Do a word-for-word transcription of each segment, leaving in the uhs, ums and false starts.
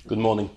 Good morning.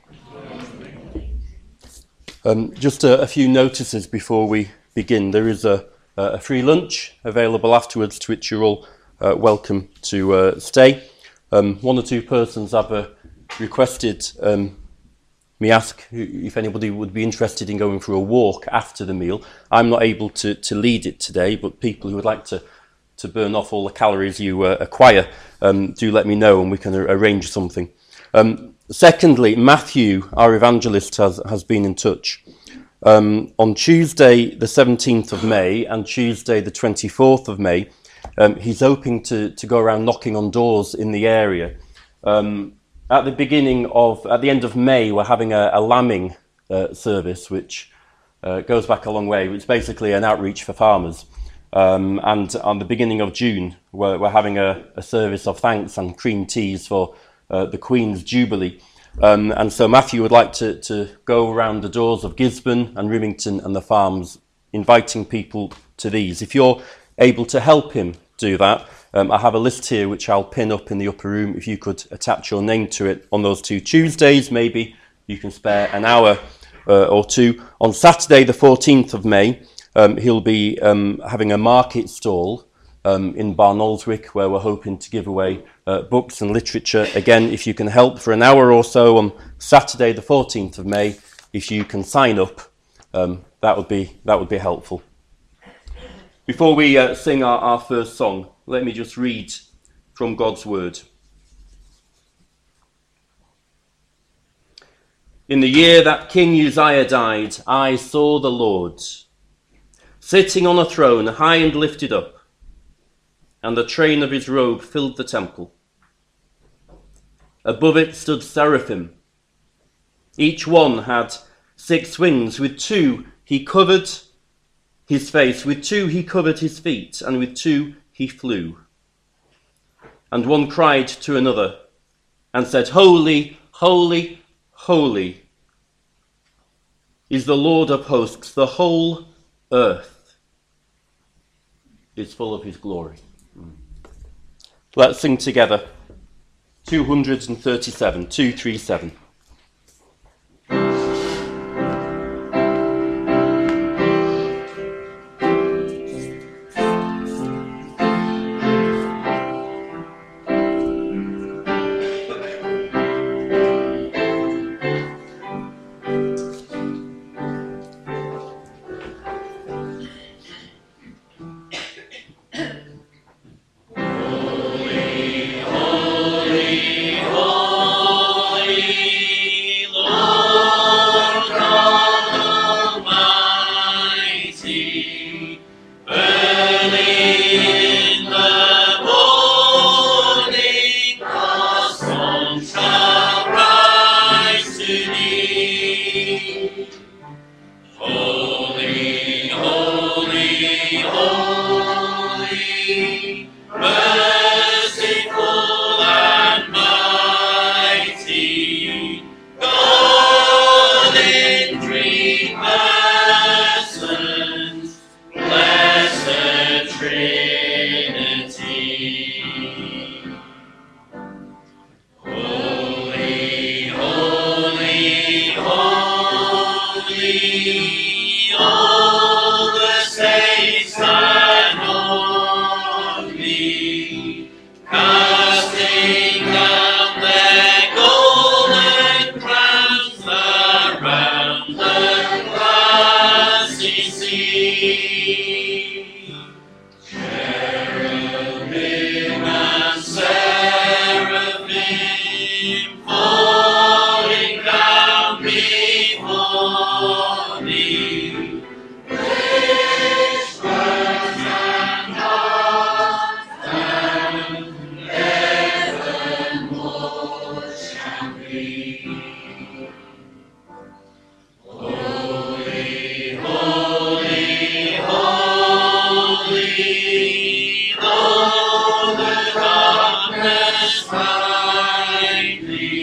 Um, just a, a few notices before we begin. There is a, a free lunch available afterwards to which you're all uh, welcome to uh, stay. Um, one or two persons have uh, requested um, me ask if anybody would be interested in going for a walk after the meal. I'm not able to, to lead it today, but people who would like to, to burn off all the calories you uh, acquire, um, do let me know and we can ar- arrange something. Um, secondly, Matthew, our evangelist, has, has been in touch. Um, on Tuesday the seventeenth of May and Tuesday the twenty-fourth of May, um, he's hoping to, to go around knocking on doors in the area. Um, at the beginning of, at the end of May, we're having a, a lambing uh, service, which uh, goes back a long way. It's basically an outreach for farmers. Um, and on the beginning of June, we're, we're having a, a service of thanks and cream teas for uh, the Queen's Jubilee. Um, and so Matthew would like to, to go around the doors of Gisborne and Rimington and the farms, inviting people to these. If you're able to help him do that, um, I have a list here which I'll pin up in the upper room. If you could attach your name to it on those two Tuesdays, maybe you can spare an hour uh, or two. On Saturday the fourteenth of May, um, he'll be um, having a market stall um, in Barnoldswick, where we're hoping to give away uh, books and literature. Again, if you can help for an hour or so on Saturday the fourteenth of May, if you can sign up, um, that would be that would be helpful. Before we uh, sing our, our first song, let me just read from God's Word. In the year that King Uzziah died, I saw the Lord sitting on a throne high and lifted up, and the train of his robe filled the temple. Above it stood seraphim. Each one had six wings. With two he covered his face, with two he covered his feet, and with two he flew. And one cried to another and said, Holy, holy, holy is the Lord of hosts. The whole earth is full of his glory. Let's sing together. two thirty-seven, two thirty-seven. Find me.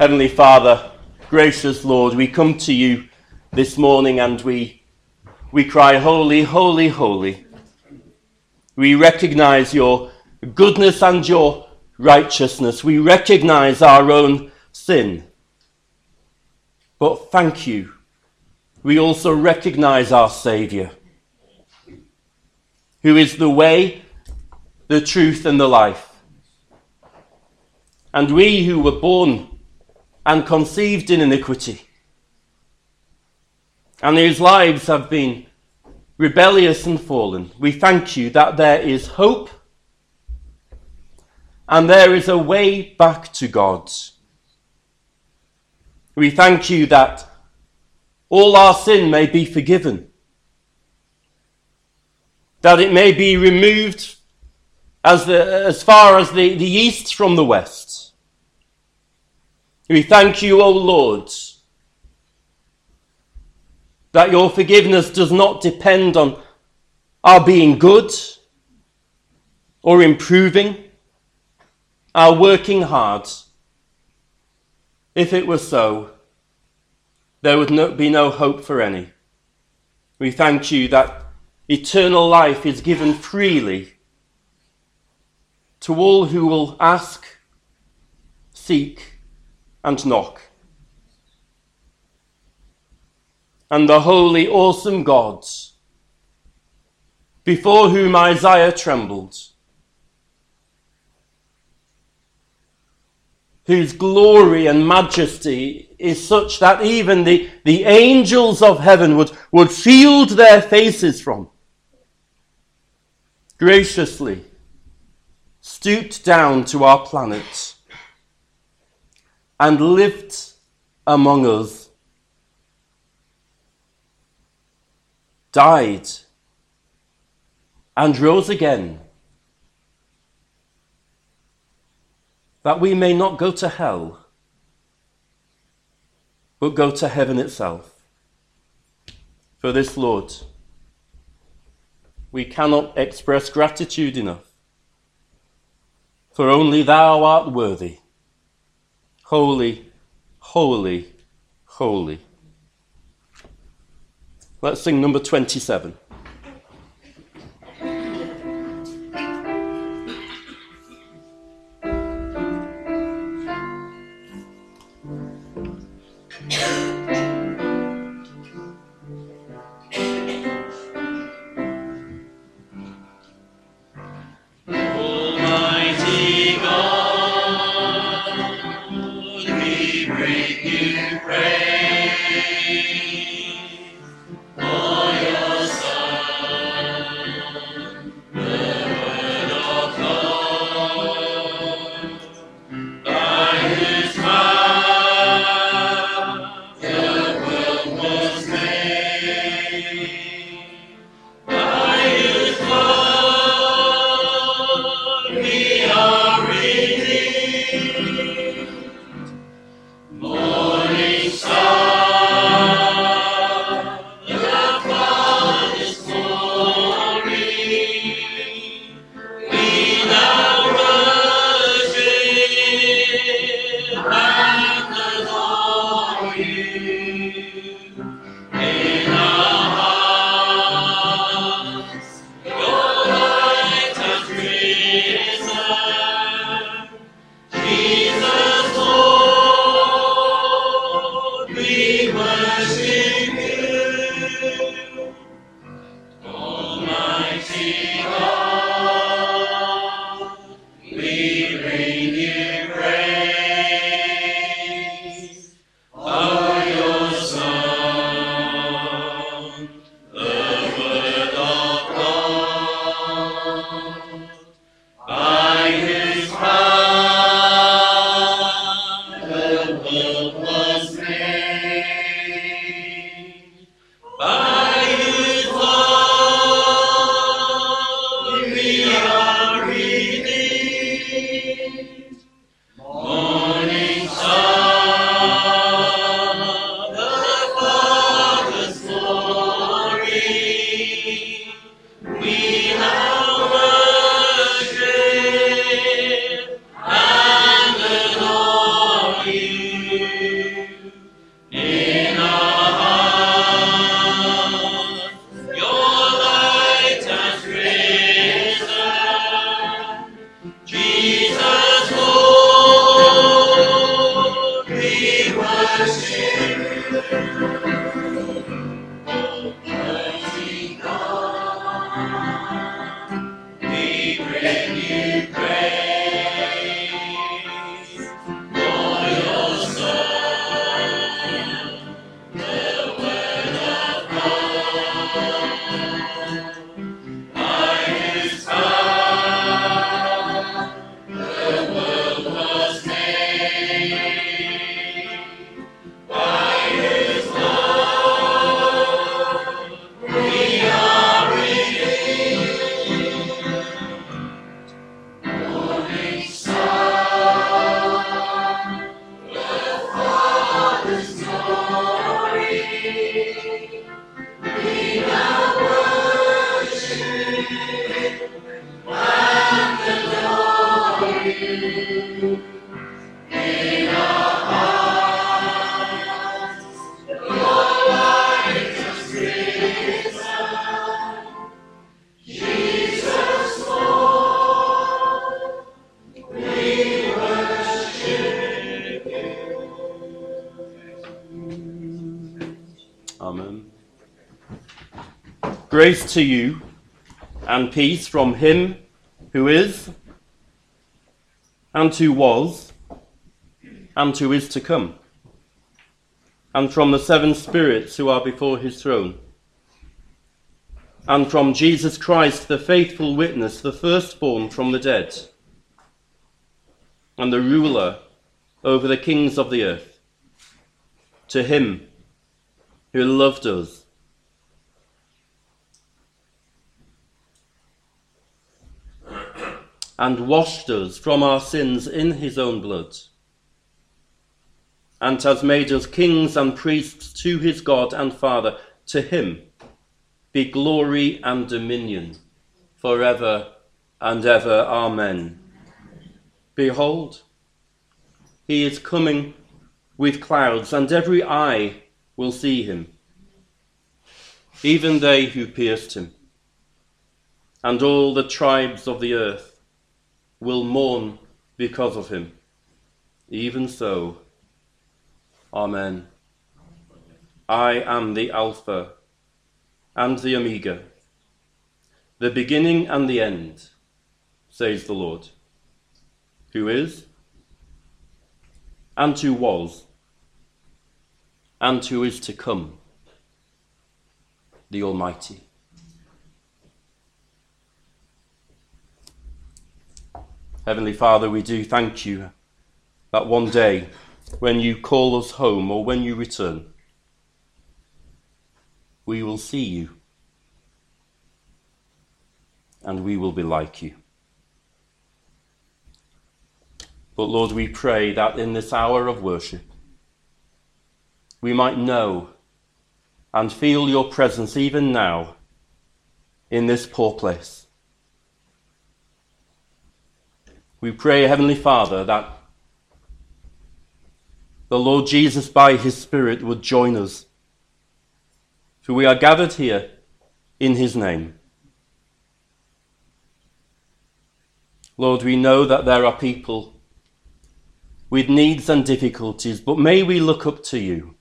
Heavenly Father, gracious Lord, we come to you this morning and we, we cry, holy, holy, holy. We recognize your goodness and your righteousness. We recognize our own sin. But thank you. We also recognize our Saviour, who is the way, the truth, and the life. And we who were born and conceived in iniquity, and whose lives have been rebellious and fallen, we thank you that there is hope and there is a way back to God. We thank you that all our sin may be forgiven, that it may be removed as, the, as far as the, the east from the west. We thank you, O Lord, that your forgiveness does not depend on our being good or improving, our working hard. If it were so, there would no, be no hope for any. We thank you that eternal life is given freely to all who will ask, seek, and knock. And the holy, awesome God, before whom Isaiah trembled, whose glory and majesty is such that even the, the angels of heaven would, would shield their faces from, graciously stooped down to our planet and lived among us, died and rose again, that we may not go to hell, but go to heaven itself. For this, Lord, we cannot express gratitude enough, for only thou art worthy. Holy, holy, holy. Let's sing number twenty-seven. Morning star. Amen. Grace to you and peace from him who is, and who was, and who is to come, and from the seven spirits who are before his throne, and from Jesus Christ, the faithful witness, the firstborn from the dead, and the ruler over the kings of the earth, to him who loved us and washed us from our sins in his own blood, and has made us kings and priests to his God and Father. To him be glory and dominion forever and ever. Amen. Behold, he is coming with clouds, and every eye will see him, even they who pierced him, and all the tribes of the earth will mourn because of him. Even so, Amen. I am the Alpha and the Omega, the beginning and the end, says the Lord, who is, and who was, and who is to come, the Almighty. Heavenly Father, we do thank you that one day, when you call us home or when you return, we will see you and we will be like you. But Lord, we pray that in this hour of worship, we might know and feel your presence even now in this poor place. We pray, Heavenly Father, that the Lord Jesus by his Spirit would join us. For we are gathered here in his name. Lord, we know that there are people with needs and difficulties, but may we look up to you,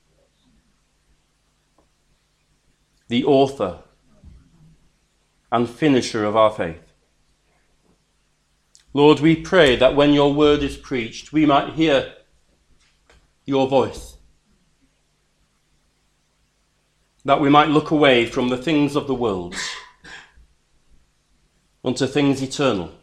the author and finisher of our faith. Lord, we pray that when your word is preached, we might hear your voice, that we might look away from the things of the world unto things eternal.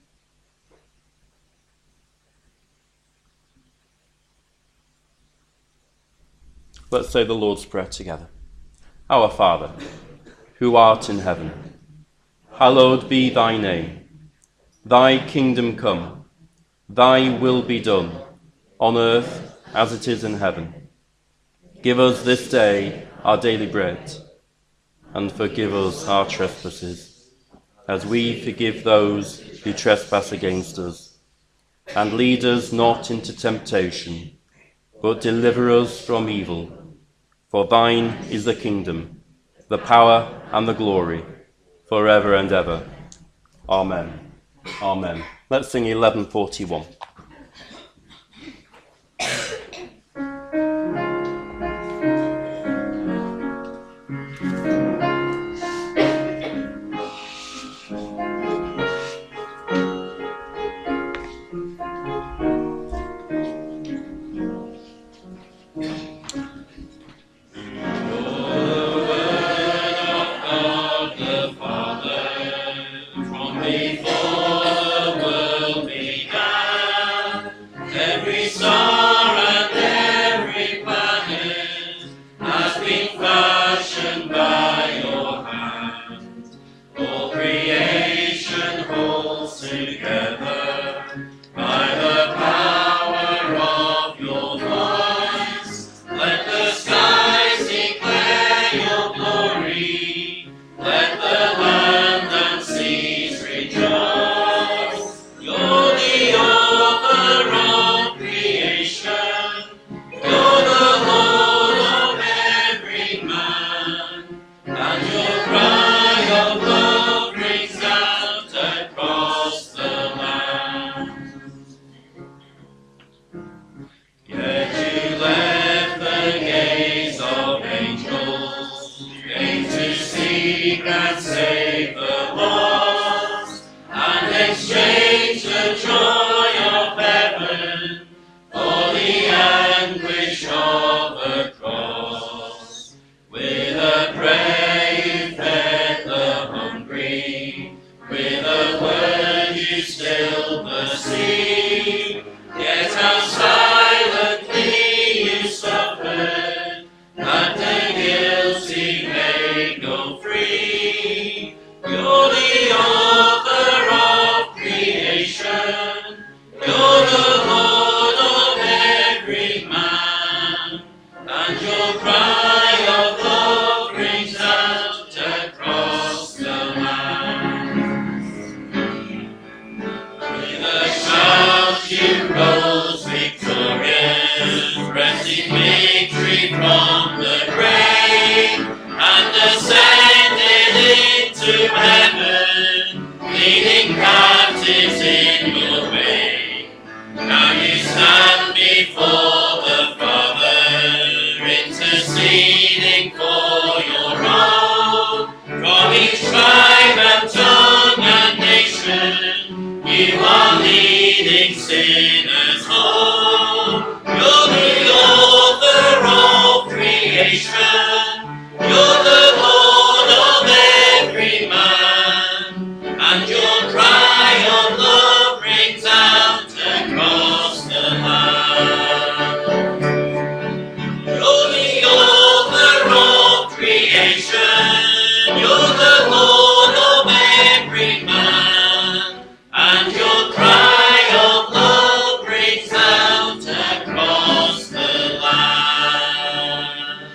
Let's say the Lord's Prayer together. Our Father, who art in heaven, hallowed be thy name. Thy kingdom come, thy will be done, on earth as it is in heaven. Give us this day our daily bread, and forgive us our trespasses, as we forgive those who trespass against us. And lead us not into temptation, but deliver us from evil. For thine is the kingdom, the power, and the glory, forever and ever. Amen. Amen. Let's sing eleven forty-one. Before the world began. exchange the joy of heaven for the anguish of the cross. With a prayer you fed the hungry, with a word you stilled the sea, yet how silently you suffered, that the guilty may go free. You're the author of creation, you're the Lord of every man, and your cry of love rings out across the land. With a shout you rose victorious, wresting victory from the grave, and ascended into heaven, leading captives in your way. Now you stand before the Father, interceding for your own. From each tribe and tongue and nation, you are leading sinners home. You're the author of creation, you're the Lord of every man, and your cry of love rings out across the land. You're the author of creation, you're the Lord of every man, and your cry of love rings out across the land.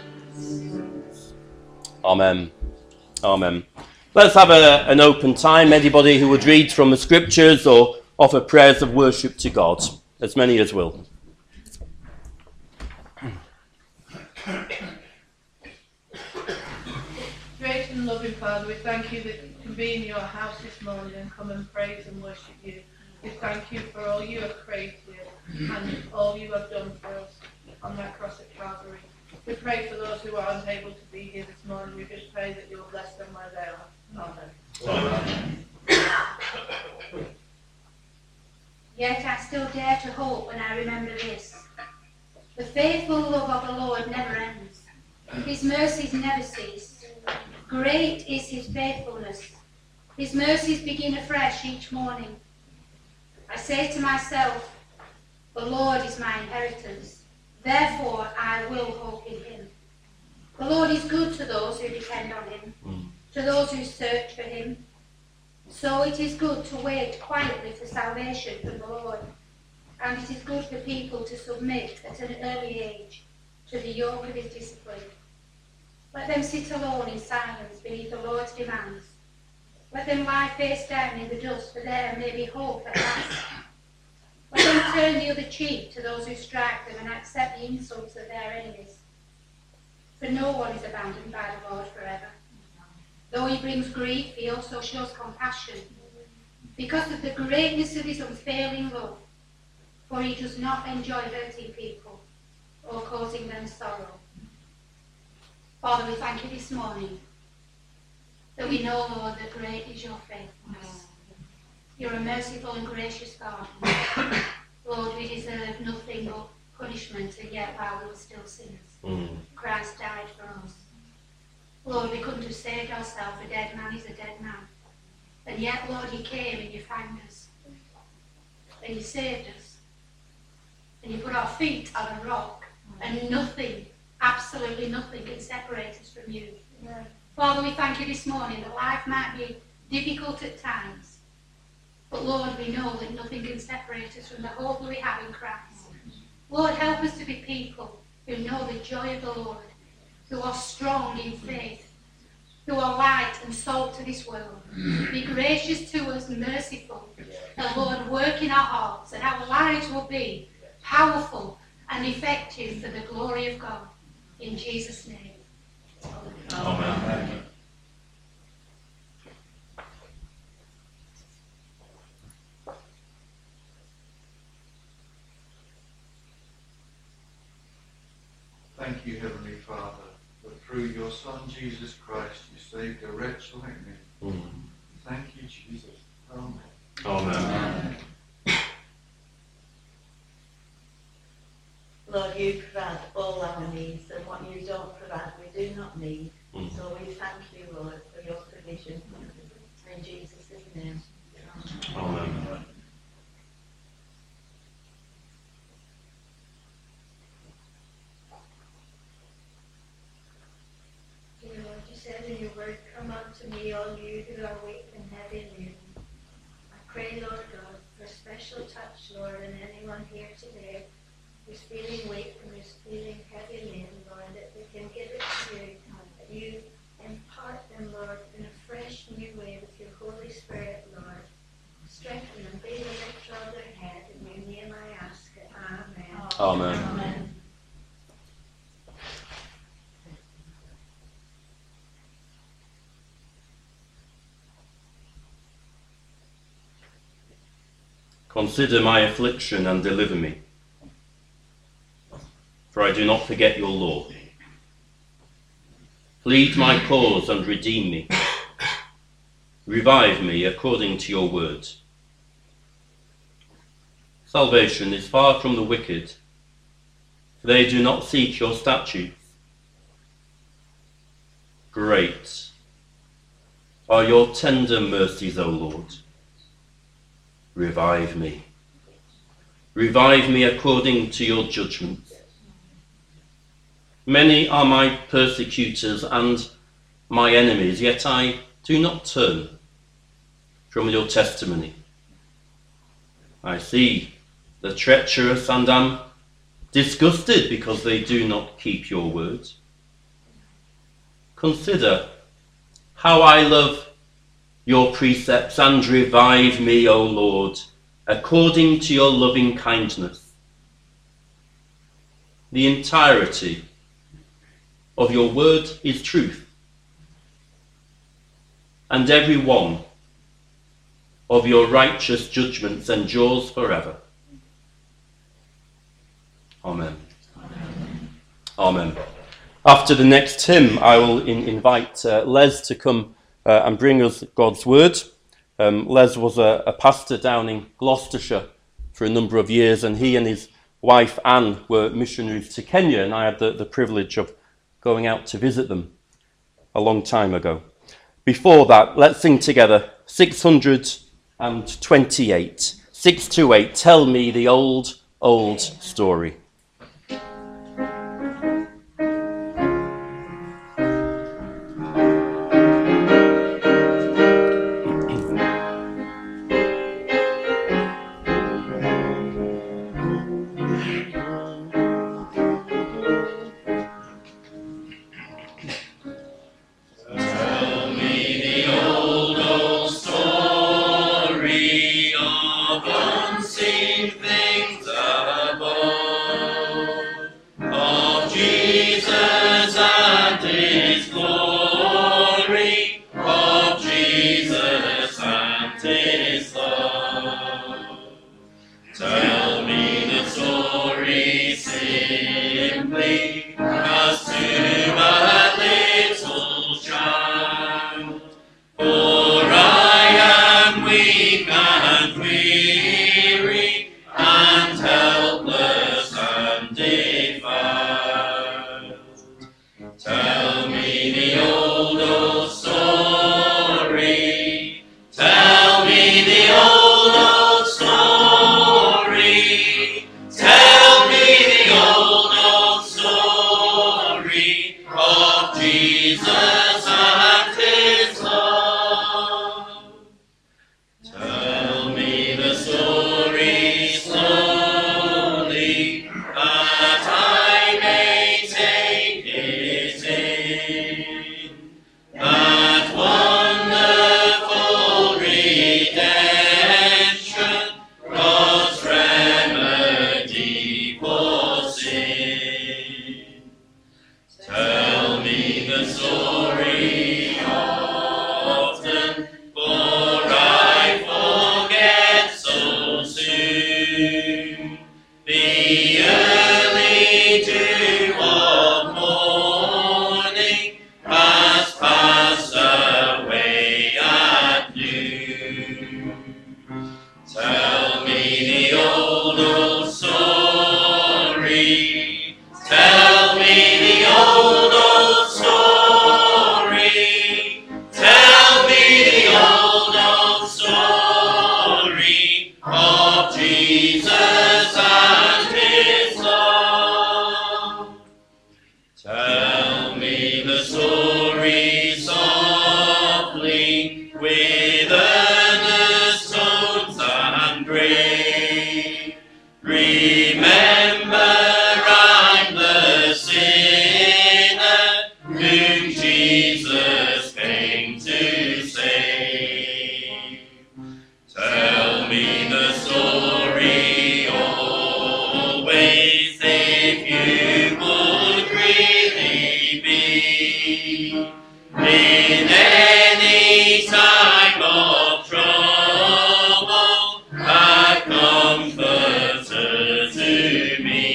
Amen. Amen. Let's have a, an open time. Anybody who would read from the scriptures or offer prayers of worship to God, as many as will. Great and loving Father, we thank you that we can be in your house this morning and come and praise and worship you. We thank you for all you have created and all you have done for us on that cross at Calvary. We pray for those who aren't able to be here this morning. We just pray that you'll bless them where they are. Amen. Amen. Yet I still dare to hope when I remember this. The faithful love of the Lord never ends. His mercies never cease. Great is his faithfulness. His mercies begin afresh each morning. I say to myself, the Lord is my inheritance. Therefore I will hope in him. The Lord is good to those who depend on him, mm. to those who search for him. So it is good to wait quietly for salvation from the Lord, and it is good for people to submit at an early age to the yoke of his discipline. Let them sit alone in silence beneath the Lord's demands. Let them lie face down in the dust, for there may be hope at last. Let them turn the other cheek to those who strike them and accept the insults of their enemies. For no one is abandoned by the Lord forever. Though he brings grief, he also shows compassion, because of the greatness of his unfailing love, for he does not enjoy hurting people or causing them sorrow. Father, we thank you this morning that we know, Lord, that great is your faithfulness. You're a merciful and gracious God. Lord, we deserve nothing but punishment, and yet while we were still sinners, mm. Christ died for us. Lord, we couldn't have saved ourselves. A dead man is a dead man. And yet, Lord, you came and you found us. And you saved us. And you put our feet on a rock. And nothing, absolutely nothing, can separate us from you. Yeah. Father, we thank you this morning that life might be difficult at times. But Lord, we know that nothing can separate us from the hope that we have in Christ. Lord, help us to be people who know the joy of the Lord, who are strong in faith, who are light and salt to this world. Be gracious to us, merciful, and Lord, work in our hearts, and our lives will be powerful and effective for the glory of God. In Jesus' name. Amen. Amen. Thank you, Heavenly Father, that through your Son, Jesus Christ, you saved a wretch like me. Mm. Thank you, Jesus. Amen. Amen. Lord, you provide all our needs, and what you don't provide, we do not need. Mm. So we thank you, Lord, for your provision. In Jesus' name. Amen. Dear Lord, you said in your word, come unto me, all you who are weak and heavy laden. I pray, Lord God, for a special touch, Lord, in anyone here today who's feeling weak and who's feeling heavy laden, Lord, that they can give it to you, that you impart them, Lord, in a fresh new way with your Holy Spirit, Lord. Strengthen them, be the lifter of their head. In your name I ask it. Amen. Amen. Amen. Consider my affliction and deliver me, for I do not forget your law. Plead my cause and redeem me. Revive me according to your word. Salvation is far from the wicked, for they do not seek your statutes. Great are your tender mercies, O Lord. Revive me. Revive me according to your judgments. Many are my persecutors and my enemies, yet I do not turn from your testimony. I see the treacherous and am disgusted because they do not keep your word. Consider how I love your precepts and revive me, O Lord, according to your loving kindness. The entirety of your word is truth, and every one of your righteous judgments endures forever. Amen. Amen. Amen. After the next hymn, I will in- invite uh, Les to come uh, and bring us God's word. Um, Les was a, a pastor down in Gloucestershire for a number of years, and he and his wife Anne were missionaries to Kenya, and I had the, the privilege of going out to visit them a long time ago. Before that, let's sing together six hundred twenty-eight. six two eight, Tell Me the Old, Old Story. Unseen things above. story. Tell me the old, old story. Tell me the old, old story of Jesus and his love. Tell me the story softly with earnest tones and grave. Remember, I'm the sinner whom Jesus came to save. Tell me the story always, if you would really be in any time of trouble, a comforter to me.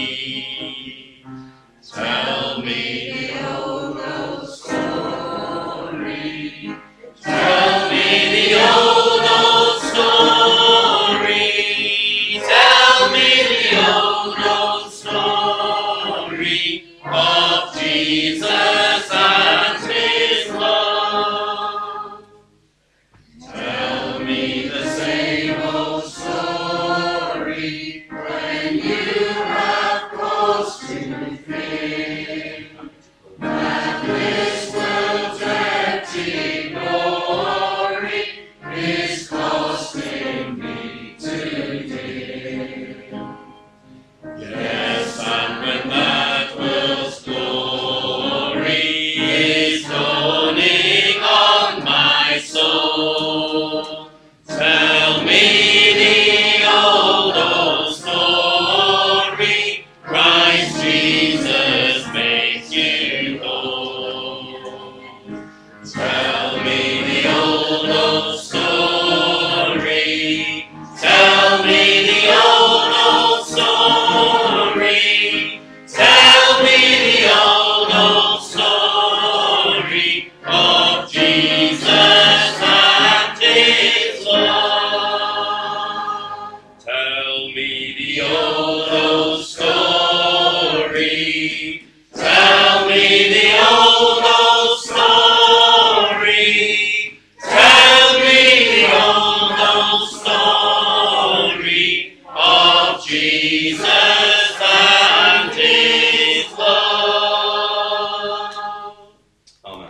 Tell me the old, old story. Tell me the old, old story. Tell me the old, old story of Jesus and his love. Tell me the same old story when you have cause to think that this world's empty glory is costing me today. Yes, and when that world's glory is dawning on my soul, tell me the old, old story. Christ Jesus makes you whole. Tell me the old, old story. Tell me the old, old story. Tell me the old, old story of Jesus and his love. Tell me the old, old story. Tell me the old, old story. Tell me the old, old story of Jesus and his love. Amen.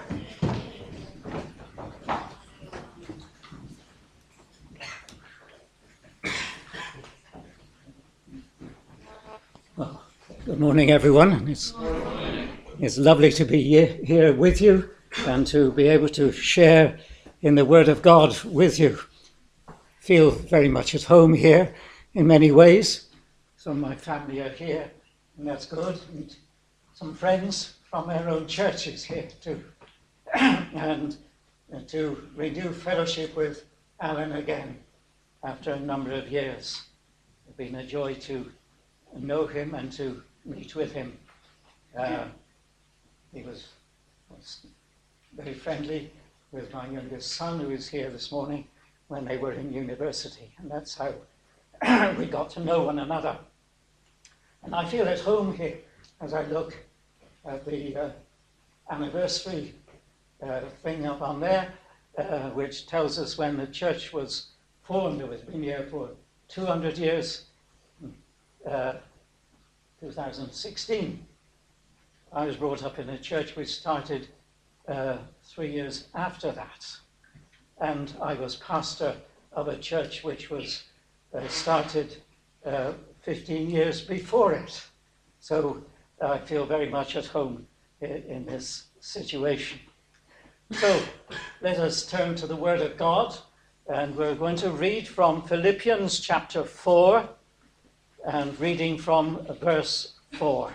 Good morning, everyone. It's, it's lovely to be he- here with you and to be able to share in the Word of God with you. Feel very much at home here in many ways. Some of my family are here, and that's good. And some friends from our own churches here too. and uh, to renew fellowship with Alan again after a number of years. It's been a joy to know him and to meet with him. Uh, he was, was very friendly with my youngest son, who is here this morning, when they were in university, and that's how we got to know one another. And I feel at home here as I look at the uh, anniversary uh, thing up on there, uh, which tells us when the church was formed. It was been here for two hundred years. Uh, two thousand sixteen. I was brought up in a church which started uh, three years after that. And I was pastor of a church which was uh, started uh, fifteen years before it. So I feel very much at home in, in this situation. So let us turn to the Word of God, and we're going to read from Philippians chapter four, and reading from verse four.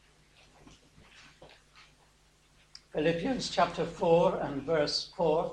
Philippians chapter four and verse four.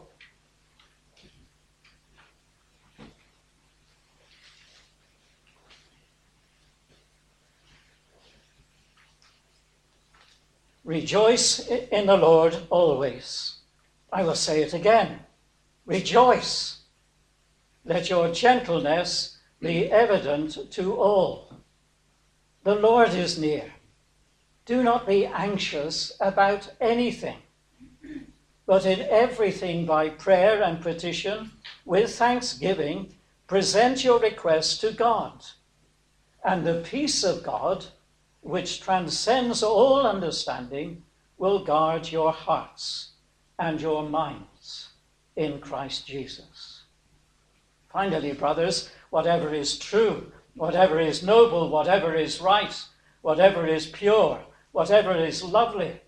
Rejoice in the Lord always. I will say it again. Rejoice. Let your gentleness be evident to all. The Lord is near. Do not be anxious about anything, but in everything by prayer and petition, with thanksgiving, present your requests to God. And the peace of God, which transcends all understanding, will guard your hearts and your minds in Christ Jesus. Finally, brothers, whatever is true, whatever is noble, whatever is right, whatever is pure, whatever is lovely,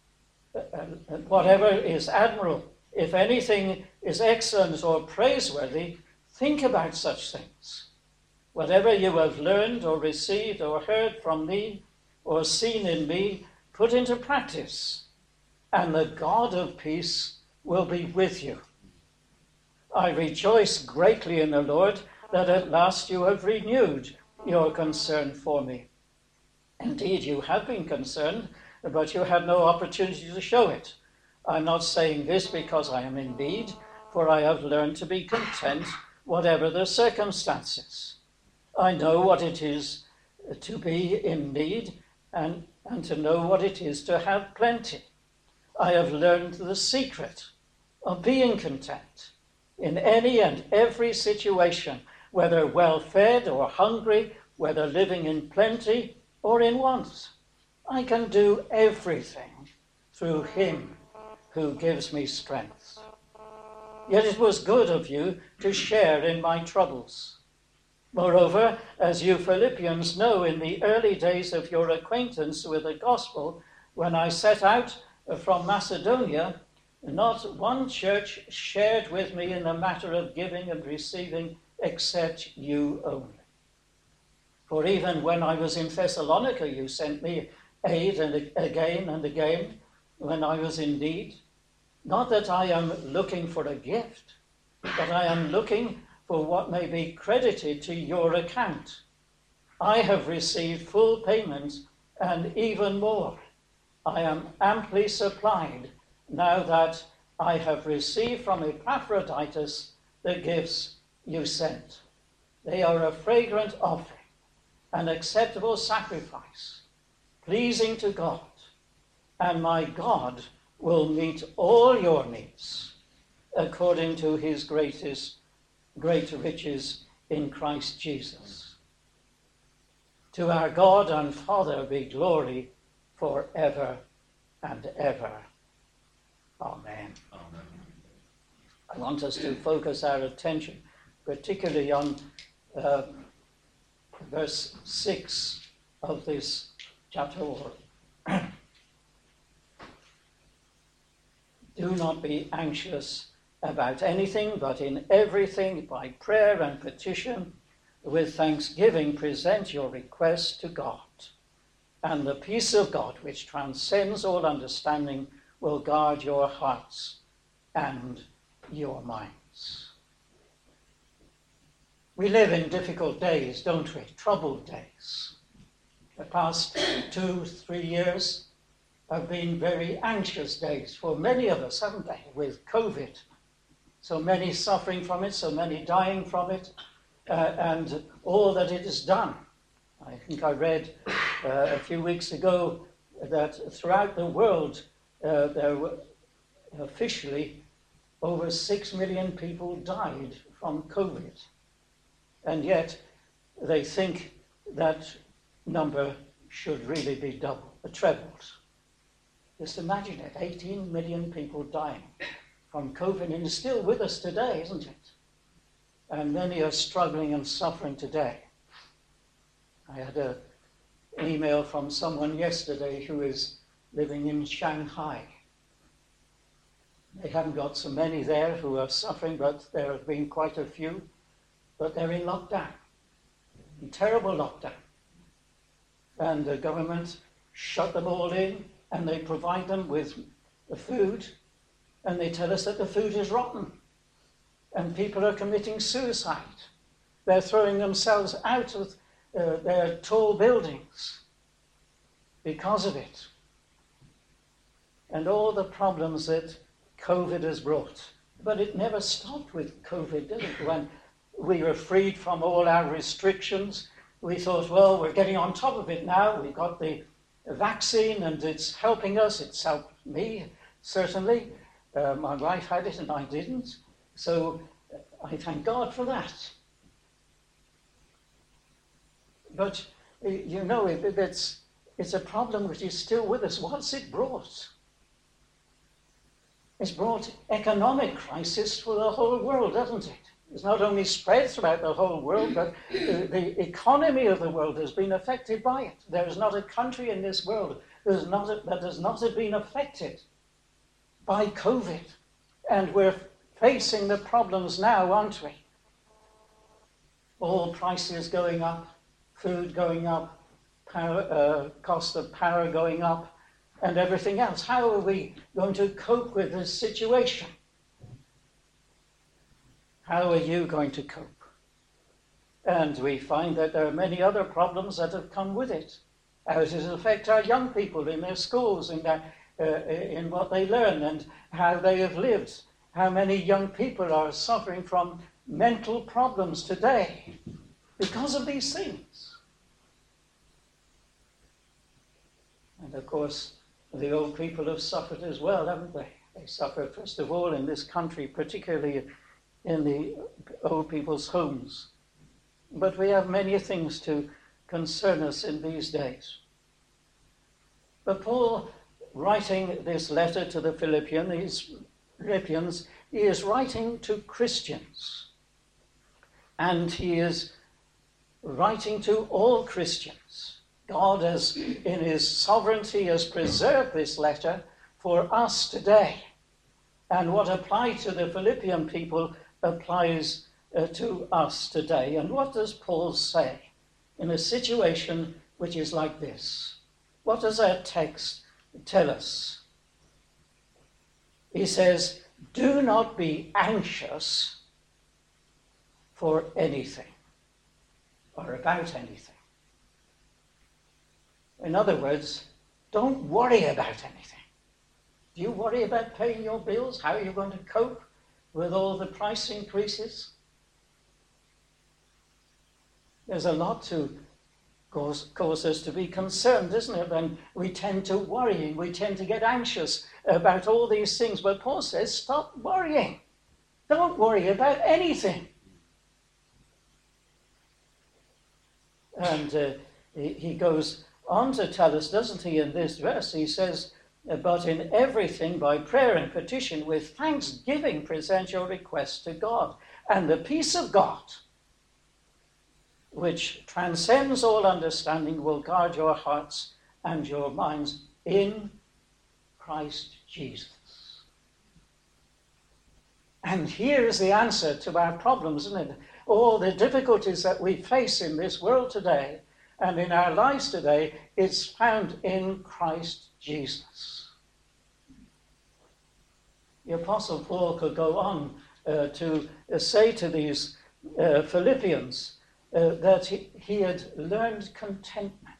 whatever is admirable, if anything is excellent or praiseworthy, think about such things. Whatever you have learned or received or heard from me or seen in me, put into practice, and the God of peace will be with you. I rejoice greatly in the Lord that at last you have renewed your concern for me. Indeed, you have been concerned, but you had no opportunity to show it. I'm not saying this because I am in need, for I have learned to be content whatever the circumstances. I know what it is to be in need and, and to know what it is to have plenty. I have learned the secret of being content in any and every situation, whether well-fed or hungry, whether living in plenty or in want. I can do everything through him who gives me strength. Yet it was good of you to share in my troubles. Moreover, as you Philippians know, in the early days of your acquaintance with the gospel, when I set out from Macedonia, not one church shared with me in the matter of giving and receiving except you only. For even when I was in Thessalonica, you sent me aid and again and again when I was in need. Not that I am looking for a gift, but I am looking for what may be credited to your account. I have received full payment and even more. I am amply supplied now that I have received from Epaphroditus the gifts you sent. They are a fragrant offering, an acceptable sacrifice, pleasing to God, and my God will meet all your needs according to his greatest, great riches in Christ Jesus. To our God and Father be glory forever and ever. Amen. Amen. I want us to focus our attention particularly on uh, verse six of this chapter. Do not be anxious about anything, but in everything by prayer and petition with thanksgiving present your requests to God. And the peace of God, which transcends all understanding, will guard your hearts and your minds. We live in difficult days, don't we? Troubled days. The past two, three years have been very anxious days for many of us, haven't they? With COVID. So many suffering from it, so many dying from it, uh, and all that it has done. I think I read uh, a few weeks ago that throughout the world uh, there were officially over six million people died from COVID. And yet they think that number should really be doubled, uh, trebled. Just imagine it, eighteen million people dying from COVID, and it's still with us today, isn't it? And many are struggling and suffering today. I had a, an email from someone yesterday who is living in Shanghai. They haven't got so many there who are suffering, but there have been quite a few. But they're in lockdown, in terrible lockdown. And the government shut them all in, and they provide them with the food, and they tell us that the food is rotten. And people are committing suicide. They're throwing themselves out of uh, their tall buildings because of it. And all the problems that COVID has brought. But it never stopped with COVID, did it? When we were freed from all our restrictions, we thought, well, we're getting on top of it now. We've got the vaccine and it's helping us. It's helped me, certainly. Uh, my wife had it and I didn't. So I thank God for that. But, you know, it, it's, it's a problem which is still with us. What's it brought? It's brought economic crisis for the whole world, hasn't it? It's not only spread throughout the whole world, but the, the economy of the world has been affected by it. There is not a country in this world that has not, that has not been affected by COVID. And we're facing the problems now, aren't we? All prices going up, food going up, power, uh, cost of power going up, and everything else. How are we going to cope with this situation? How are you going to cope? And we find that there are many other problems that have come with it. How does it affect our young people in their schools, in, their, uh, in what they learn, and how they have lived? How many young people are suffering from mental problems today because of these things? And of course, the old people have suffered as well, haven't they? They suffer, first of all, in this country, particularly in the old people's homes. But we have many things to concern us in these days. But Paul, writing this letter to the Philippians, Philippians, he is writing to Christians. And he is writing to all Christians. God has, in his sovereignty, has preserved this letter for us today. And what applied to the Philippian people applies uh, to us today. And what does Paul say in a situation which is like this? What does our text tell us? He says, do not be anxious for anything or about anything. In other words, don't worry about anything. Do you worry about paying your bills? How are you going to cope with all the price increases? There's a lot to cause, cause us to be concerned, isn't it? And we tend to worry, we tend to get anxious about all these things. But Paul says, stop worrying. Don't worry about anything. And uh, he, he goes on to tell us, doesn't he, in this verse? He says, but in everything by prayer and petition with thanksgiving present your requests to God, and the peace of God, which transcends all understanding, will guard your hearts and your minds in Christ Jesus. And here's the answer to our problems, isn't it? All the difficulties that we face in this world today and in our lives today is found in Christ Jesus. The Apostle Paul could go on uh, to uh, say to these uh, Philippians uh, that he, he had learned contentment.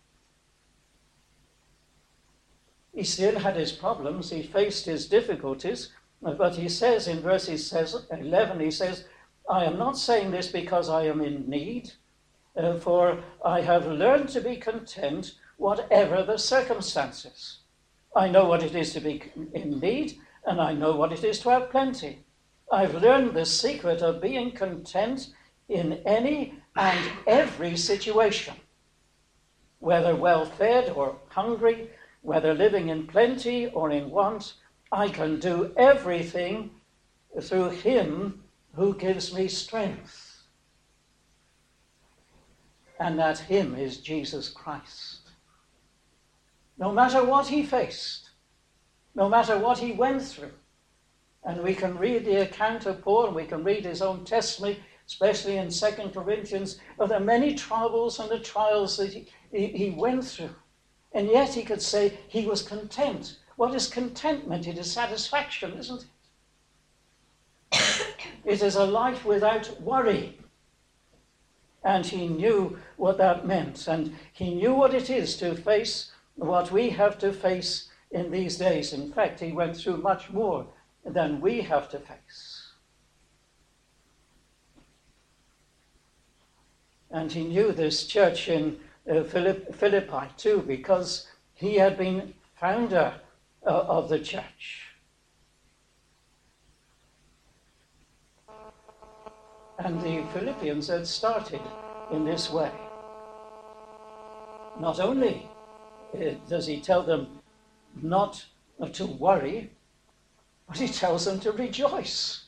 He still had his problems, he faced his difficulties, but he says in verses eleven, he says, I am not saying this because I am in need, uh, for I have learned to be content whatever the circumstances. I know what it is to be in need, and I know what it is to have plenty. I've learned the secret of being content in any and every situation, whether well-fed or hungry, whether living in plenty or in want. I can do everything through him who gives me strength. And that him is Jesus Christ. No matter what he faced, no matter what he went through, and we can read the account of Paul, and we can read his own testimony, especially in Second Corinthians, of the many troubles and the trials that he, he, he went through. And yet he could say he was content. What is contentment? It is satisfaction, isn't it? It is a life without worry. And he knew what that meant. And he knew what it is to face what we have to face in these days. In fact, he went through much more than we have to face. And he knew this church in uh, Philippi too, because he had been founder uh, of the church. And the Philippians had started in this way. Not only uh, does he tell them not to worry, but he tells them to rejoice.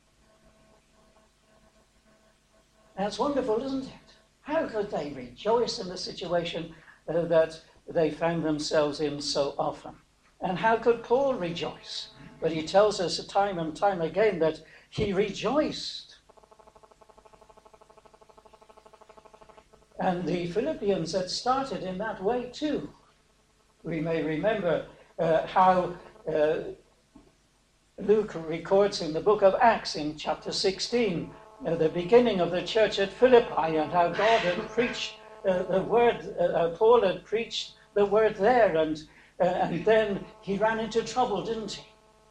That's wonderful, isn't it? How could they rejoice in the situation uh, that they found themselves in so often? And how could Paul rejoice? But he tells us time and time again that he rejoiced. And the Philippians had started in that way too. We may remember uh, how uh, Luke records in the book of Acts in chapter sixteen, uh, the beginning of the church at Philippi, and how God had preached uh, the word, uh, Paul had preached the word there, and, uh, and then he ran into trouble, didn't he?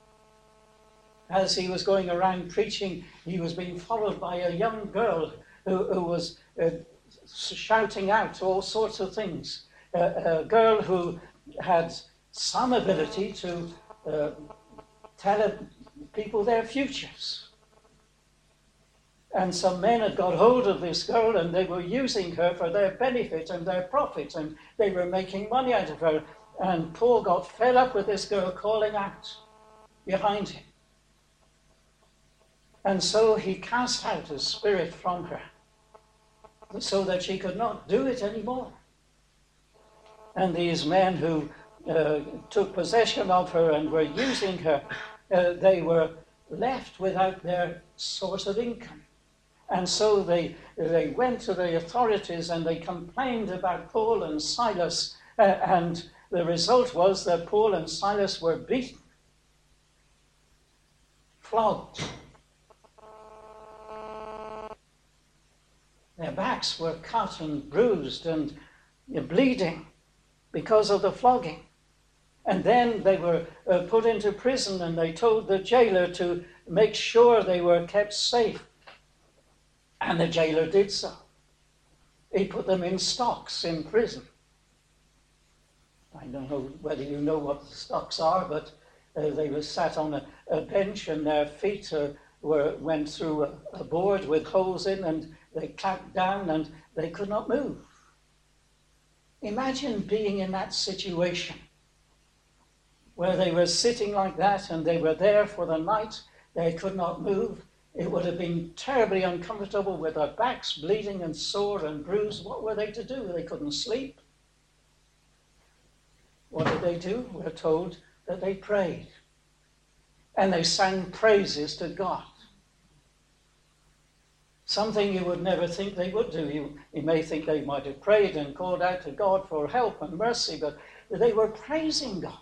As he was going around preaching, he was being followed by a young girl who, who was uh, shouting out all sorts of things. Uh, a girl who had some ability to uh, tell people their futures. And some men had got hold of this girl, and they were using her for their benefit and their profit, and they were making money out of her. And Paul got fed up with this girl calling out behind him. And so he cast out a spirit from her, so that she could not do it anymore. And these men who uh, took possession of her and were using her, uh, they were left without their source of income. And so they, they went to the authorities and they complained about Paul and Silas, uh, and the result was that Paul and Silas were beaten, flogged. Their backs were cut and bruised and bleeding because of the flogging. And then they were uh, put into prison, and they told the jailer to make sure they were kept safe. And the jailer did so. He put them in stocks in prison. I don't know whether you know what the stocks are, but uh, they were sat on a, a bench, and their feet uh, were went through a, a board with holes in, and they clamped down, and they could not move. Imagine being in that situation where they were sitting like that, and they were there for the night. They could not move. It would have been terribly uncomfortable with their backs bleeding and sore and bruised. What were they to do? They couldn't sleep. What did they do? We're told that they prayed. And they sang praises to God. Something you would never think they would do. You, you may think they might have prayed and called out to God for help and mercy, but they were praising God.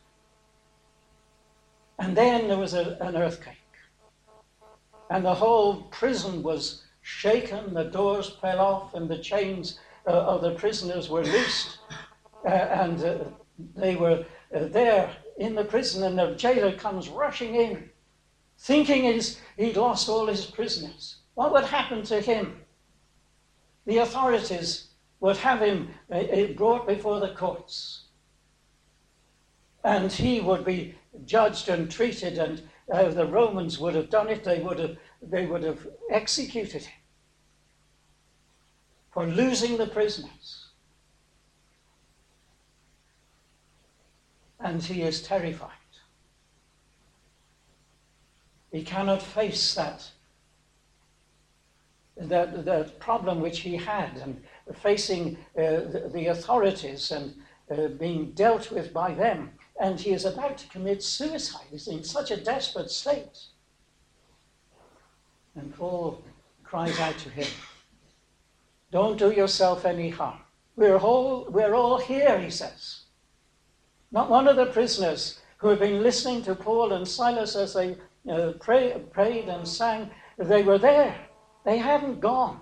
And then there was a, an earthquake. And the whole prison was shaken, the doors fell off, and the chains uh, of the prisoners were loosed. Uh, and uh, they were uh, there in the prison, and the jailer comes rushing in, thinking he's, he'd lost all his prisoners. What would happen to him? The authorities would have him uh, brought before the courts. And he would be judged and treated, and uh, the Romans would have done it. They would have, they would have executed him for losing the prisoners. And he is terrified. He cannot face that, that, that problem which he had, and facing uh, the, the authorities and uh, being dealt with by them. And he is about to commit suicide. He's in such a desperate state. And Paul cries out to him, "Don't do yourself any harm. We're all, we're all here," he says. Not one of the prisoners who had been listening to Paul and Silas as they uh, pray, prayed and sang, they were there. They hadn't gone.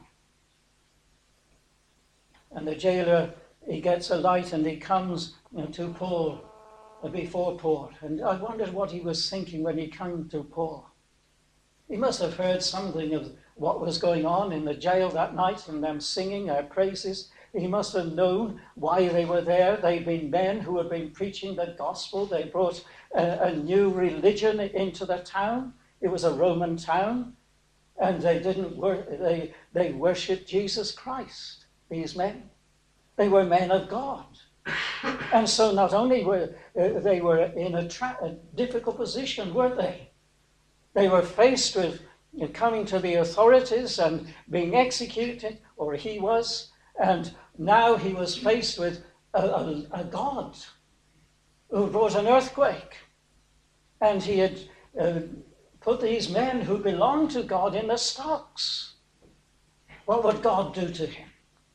And the jailer, he gets a light and he comes you know, to Paul, uh, before Paul. And I wondered what he was thinking when he came to Paul. He must have heard something of what was going on in the jail that night and them singing our praises. He must have known why they were there. They'd been men who had been preaching the gospel. They brought a, a new religion into the town. It was a Roman town, and they didn't wor- they they worshipped Jesus Christ. These men, they were men of God, and so not only were uh, they were in a, tra- a difficult position, were they? They were faced with coming to the authorities and being executed, or he was, and now he was faced with a, a, a God who brought an earthquake, and he had uh, put these men who belonged to God in the stocks. What would God do to him?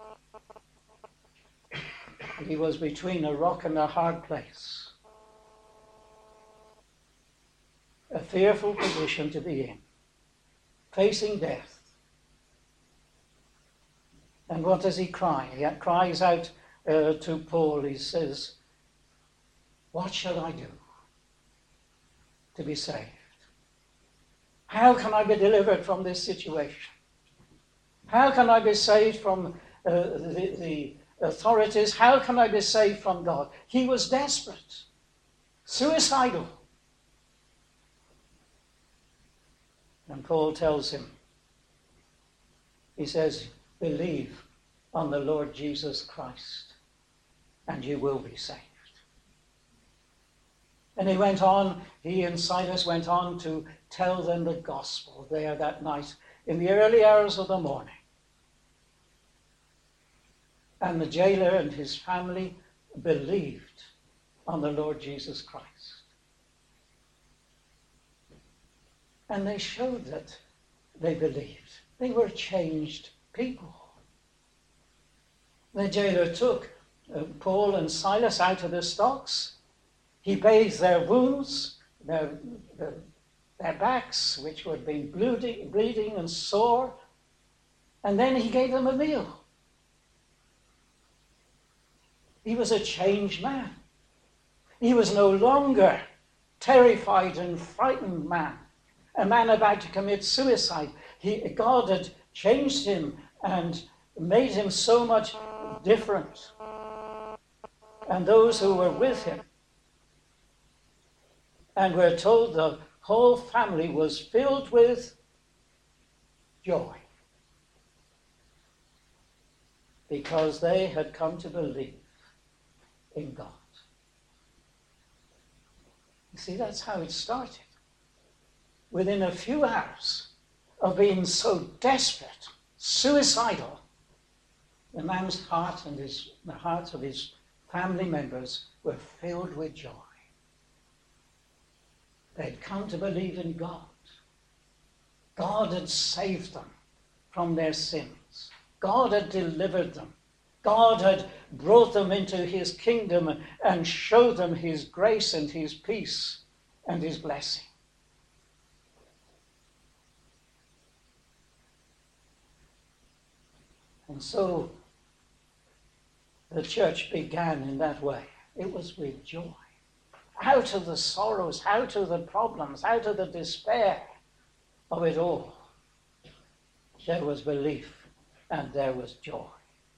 He was between a rock and a hard place. A fearful position to be in, facing death. And what does he cry? He cries out uh, to Paul. He says, "What shall I do to be saved? How can I be delivered from this situation? How can I be saved from uh, the, the authorities? How can I be saved from God?" He was desperate, suicidal. And Paul tells him, he says, "Believe on the Lord Jesus Christ, and you will be saved." And he went on, he and Silas went on to tell them the gospel there that night in the early hours of the morning. And the jailer and his family believed on the Lord Jesus Christ. And they showed that they believed. They were changed people. The jailer took uh, Paul and Silas out of the stocks. He bathed their wounds, their, their, their backs, which had been bleeding, bleeding and sore, and then he gave them a meal. He was a changed man. He was no longer terrified and frightened man, a man about to commit suicide. He, God had changed him and made him so much different. And those who were with him, and we're told the whole family was filled with joy because they had come to believe in God. You see, that's how it started. Within a few hours of being so desperate, suicidal, the man's heart and his, the hearts of his family members were filled with joy. They'd come to believe in God. God had saved them from their sins. God had delivered them. God had brought them into his kingdom and showed them his grace and his peace and his blessing. And so the church began in that way. It was with joy. Out of the sorrows, out of the problems, out of the despair of it all, there was belief and there was joy.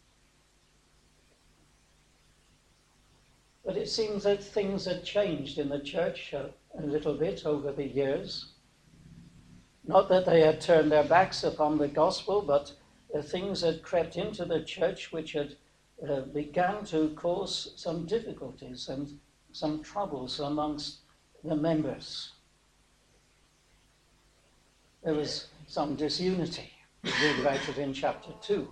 But it seems that things had changed in the church a, a little bit over the years. Not that they had turned their backs upon the gospel, but uh, things had crept into the church which had uh, begun to cause some difficulties and some troubles amongst the members. There was some disunity. We read about it in chapter two.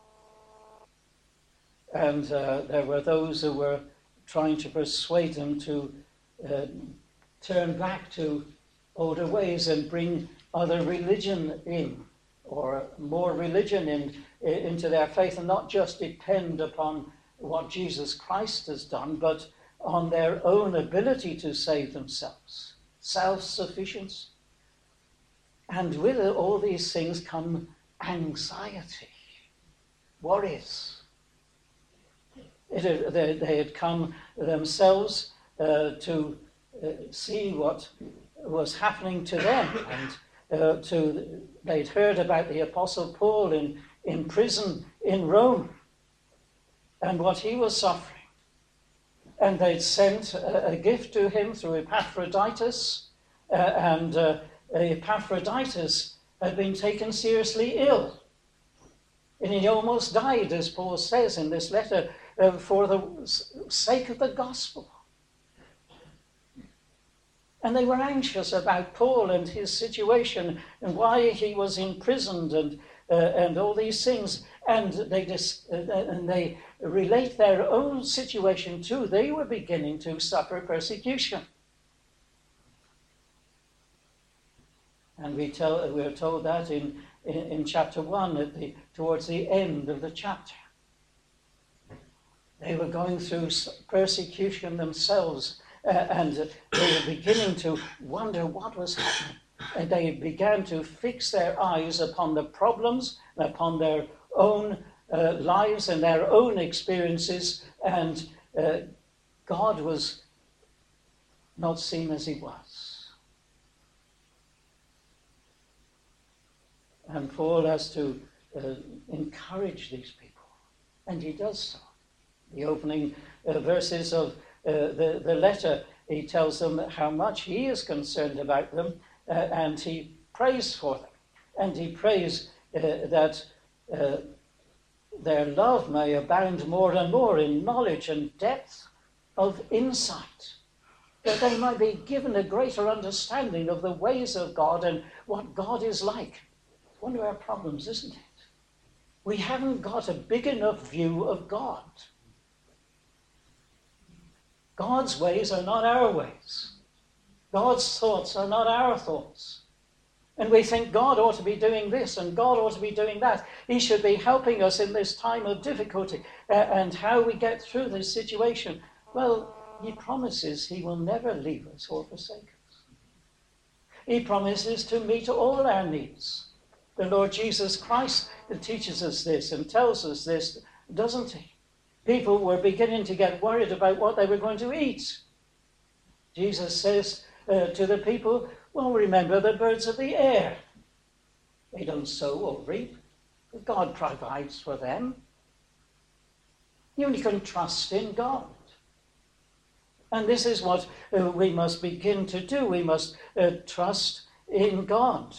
And uh, there were those who were trying to persuade them to uh, turn back to older ways and bring other religion in, or more religion in, into their faith, and not just depend upon what Jesus Christ has done, but on their own ability to save themselves, self-sufficiency. And with all these things come anxiety, worries. It, they, they had come themselves uh, to uh, see what was happening to them and uh, to they'd heard about the Apostle Paul in, in prison in Rome and what he was suffering. And they'd sent a, a gift to him through Epaphroditus, uh, and uh, Epaphroditus had been taken seriously ill. And he almost died, as Paul says in this letter, uh, for the sake of the gospel. And they were anxious about Paul and his situation and why he was imprisoned and uh, and all these things. And they dis- uh, and they relate their own situation too. They were beginning to suffer persecution. And we tell we are told that in, in, in chapter one, at the towards the end of the chapter. They were going through persecution themselves. Uh, and they were beginning to wonder what was happening. And they began to fix their eyes upon the problems, upon their own uh, lives and their own experiences, and uh, God was not seen as he was. And Paul has to uh, encourage these people, and he does so. The opening uh, verses of Uh, the, the letter, he tells them how much he is concerned about them, uh, and he prays for them. And he prays uh, that uh, their love may abound more and more in knowledge and depth of insight, that they might be given a greater understanding of the ways of God and what God is like. One of our problems, isn't it? We haven't got a big enough view of God. God's ways are not our ways. God's thoughts are not our thoughts. And we think God ought to be doing this and God ought to be doing that. He should be helping us in this time of difficulty uh, and how we get through this situation. Well, he promises he will never leave us or forsake us. He promises to meet all our needs. The Lord Jesus Christ teaches us this and tells us this, doesn't he? People were beginning to get worried about what they were going to eat. Jesus says uh, to the people, well, remember the birds of the air. They don't sow or reap, but God provides for them. You only can trust in God. And this is what uh, we must begin to do. We must uh, trust in God.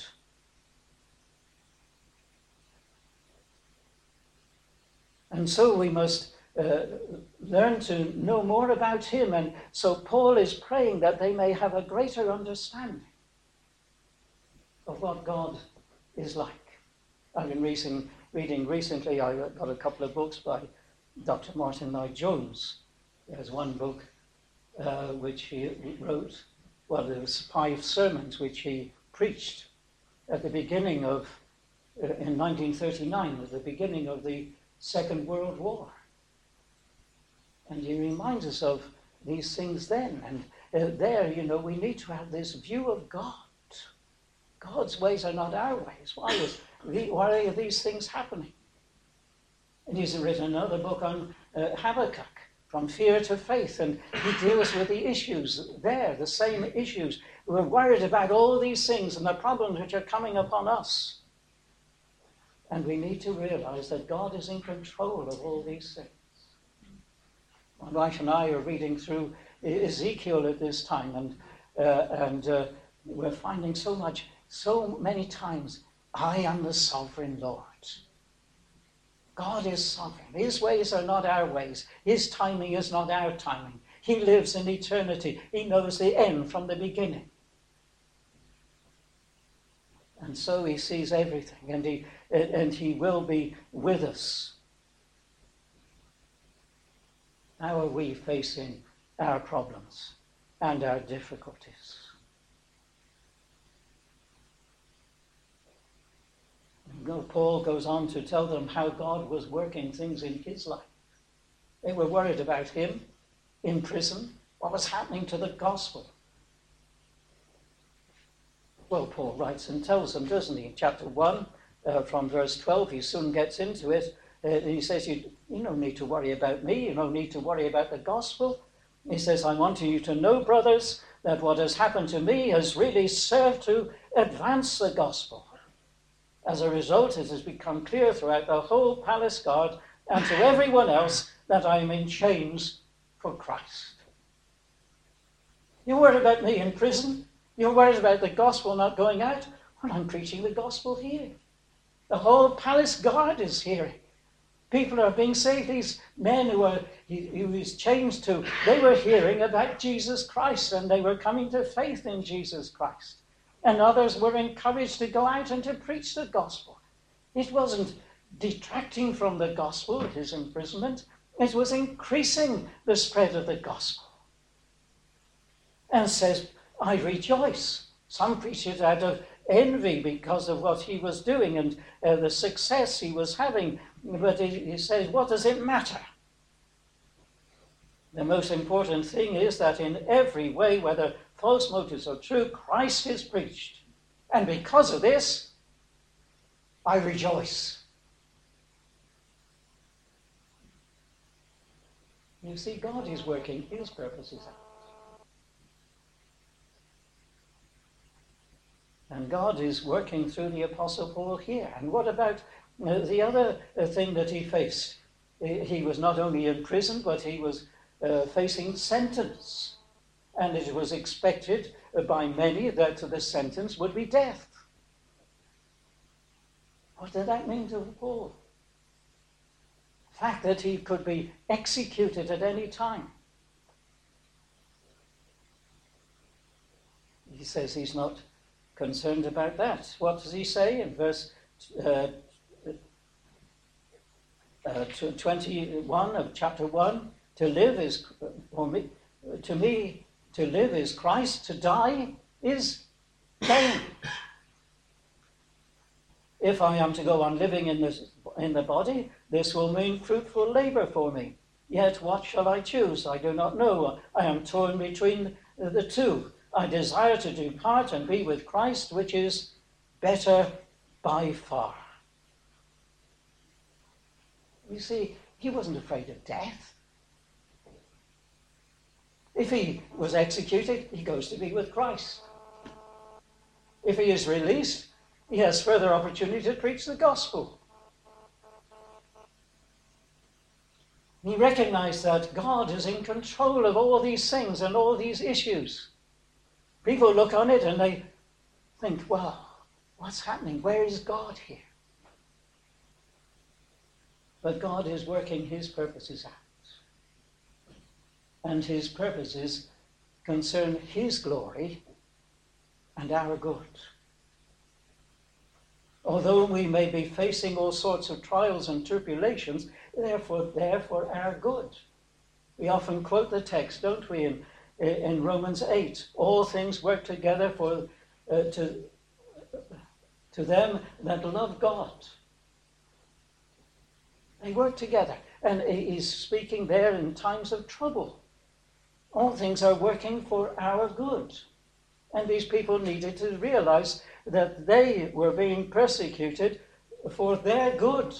And so we must Uh, learn to know more about him. And so Paul is praying that they may have a greater understanding of what God is like. I've been reading, reading recently, I got a couple of books by Doctor Martin Lloyd-Jones. There's one book uh, which he wrote, well, there was five sermons which he preached at the beginning of, uh, in nineteen thirty-nine, at the beginning of the Second World War. And he reminds us of these things then. And uh, there, you know, we need to have this view of God. God's ways are not our ways. Why, is, why are these things happening? And he's written another book on uh, Habakkuk, From Fear to Faith. And he deals with the issues there, the same issues. We're worried about all these things and the problems which are coming upon us. And we need to realize that God is in control of all these things. My wife and I are reading through Ezekiel at this time, and uh, and uh, we're finding so much, so many times, I am the sovereign Lord. God is sovereign. His ways are not our ways. His timing is not our timing. He lives in eternity. He knows the end from the beginning. And so he sees everything, and he and he will be with us. How are we facing our problems and our difficulties? Paul goes on to tell them how God was working things in his life. They were worried about him in prison. What was happening to the gospel? Well, Paul writes and tells them, doesn't he? In chapter one, uh, from verse twelve, he soon gets into it. Uh, he says, you, you don't need to worry about me. You don't need to worry about the gospel. He says, I want you to know, brothers, that what has happened to me has really served to advance the gospel. As a result, it has become clear throughout the whole palace guard and to everyone else that I am in chains for Christ. You're worried about me in prison? You're worried about the gospel not going out? Well, I'm preaching the gospel here. The whole palace guard is hearing. People are being saved. These men who are he, he was chained to, they were hearing about Jesus Christ, and they were coming to faith in Jesus Christ. And others were encouraged to go out and to preach the gospel. It wasn't detracting from the gospel, his imprisonment. It was increasing the spread of the gospel. And says, I rejoice. Some preach it out of envy because of what he was doing and uh, the success he was having. But he, he says, what does it matter? The most important thing is that in every way, whether false motives or true, Christ is preached. And because of this, I rejoice. You see, God is working his purposes out. And God is working through the Apostle Paul here. And what about uh, the other uh, thing that he faced? He, he was not only in prison, but he was uh, facing sentence. And it was expected uh, by many that the sentence would be death. What did that mean to Paul? The fact that he could be executed at any time. He says he's not concerned about that. What does he say in verse uh, uh, twenty-one of chapter one? To live is, for me, to me, to live is Christ, to die is gain. If I am to go on living in this in the body, this will mean fruitful labor for me. Yet what shall I choose? I do not know. I am torn between the two. I desire to depart and be with Christ, which is better by far. You see, he wasn't afraid of death. If he was executed, he goes to be with Christ. If he is released, he has further opportunity to preach the gospel. He recognized that God is in control of all these things and all these issues. People look on it and they think, well, what's happening? Where is God here? But God is working his purposes out. And his purposes concern his glory and our good. Although we may be facing all sorts of trials and tribulations, therefore, there for our good. We often quote the text, don't we, in, in Romans eight. All things work together for uh, to, to them that love God. They work together. And he's speaking there in times of trouble. All things are working for our good. And these people needed to realize that they were being persecuted for their good.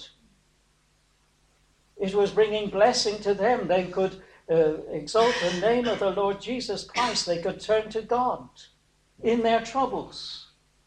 It was bringing blessing to them. They could uh, exalt the name of the Lord Jesus Christ. They could turn to God in their troubles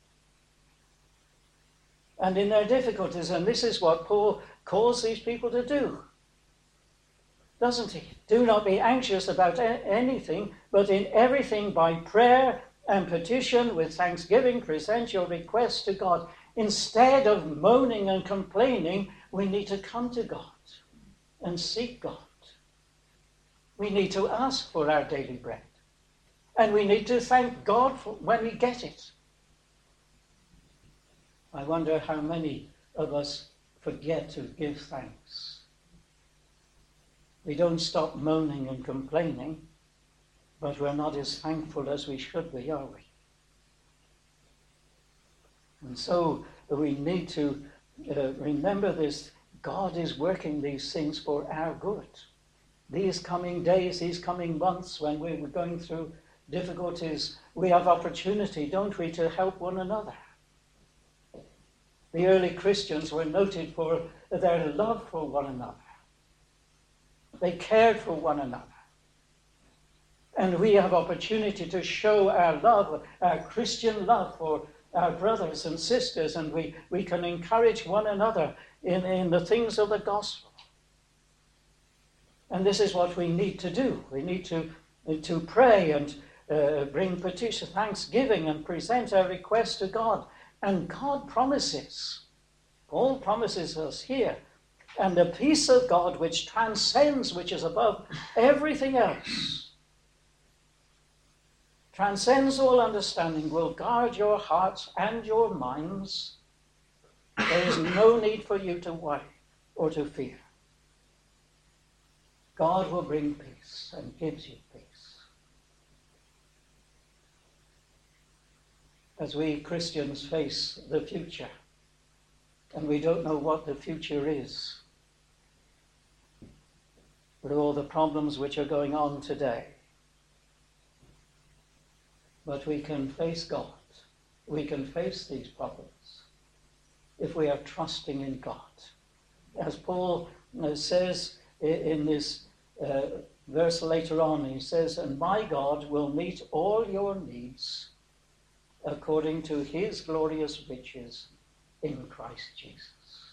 and in their difficulties. And this is what Paul calls these people to do, doesn't he? Do not be anxious about a- anything, but in everything by prayer and petition with thanksgiving present your requests to God. Instead of moaning and complaining, we need to come to God and seek God. We need to ask for our daily bread. And we need to thank God for when we get it. I wonder how many of us forget to give thanks. We don't stop moaning and complaining, but we're not as thankful as we should be, are we? And so we need to uh, remember this. God is working these things for our good. These coming days, these coming months, when we're going through difficulties, we have opportunity, don't we, to help one another. The early Christians were noted for their love for one another. They cared for one another. And we have opportunity to show our love, our Christian love for our brothers and sisters, and we, we can encourage one another in, in the things of the gospel. And this is what we need to do. We need to, to pray and uh, bring petition, thanksgiving, and present our request to God. And God promises, Paul promises us here, and the peace of God which transcends, which is above everything else, transcends all understanding, will guard your hearts and your minds. There is no need for you to worry or to fear. God will bring peace and gives you peace. As we Christians face the future, and we don't know what the future is, with all the problems which are going on today, but we can face God. We can face these problems if we are trusting in God. As Paul uh, says in this uh, verse later on, he says, "And my God will meet all your needs according to his glorious riches in Christ Jesus."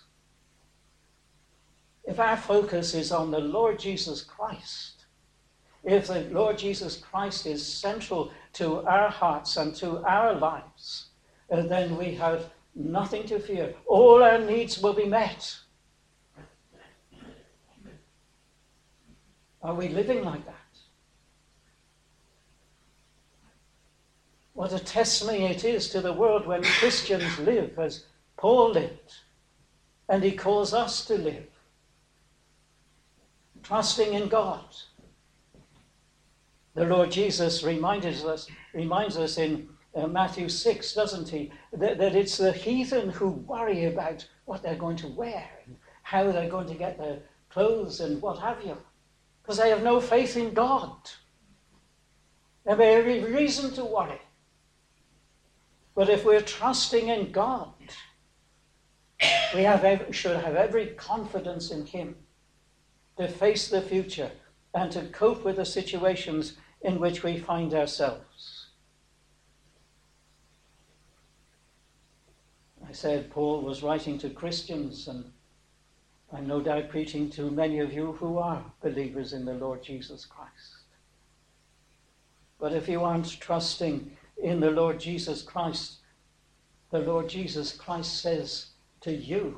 If our focus is on the Lord Jesus Christ, if the Lord Jesus Christ is central to our hearts and to our lives, uh, then we have nothing to fear. All our needs will be met. Are we living like that? What a testimony it is to the world when Christians live as Paul lived, and he calls us to live, trusting in God. The Lord Jesus reminds us, reminds us in uh, Matthew six, doesn't he, that, that it's the heathen who worry about what they're going to wear and how they're going to get their clothes and what have you, because they have no faith in God. They have every reason to worry. But if we're trusting in God, we have every, should have every confidence in him to face the future and to cope with the situations in which we find ourselves. I said Paul was writing to Christians, and I'm no doubt preaching to many of you who are believers in the Lord Jesus Christ. But if you aren't trusting in the Lord Jesus Christ, the Lord Jesus Christ says to you,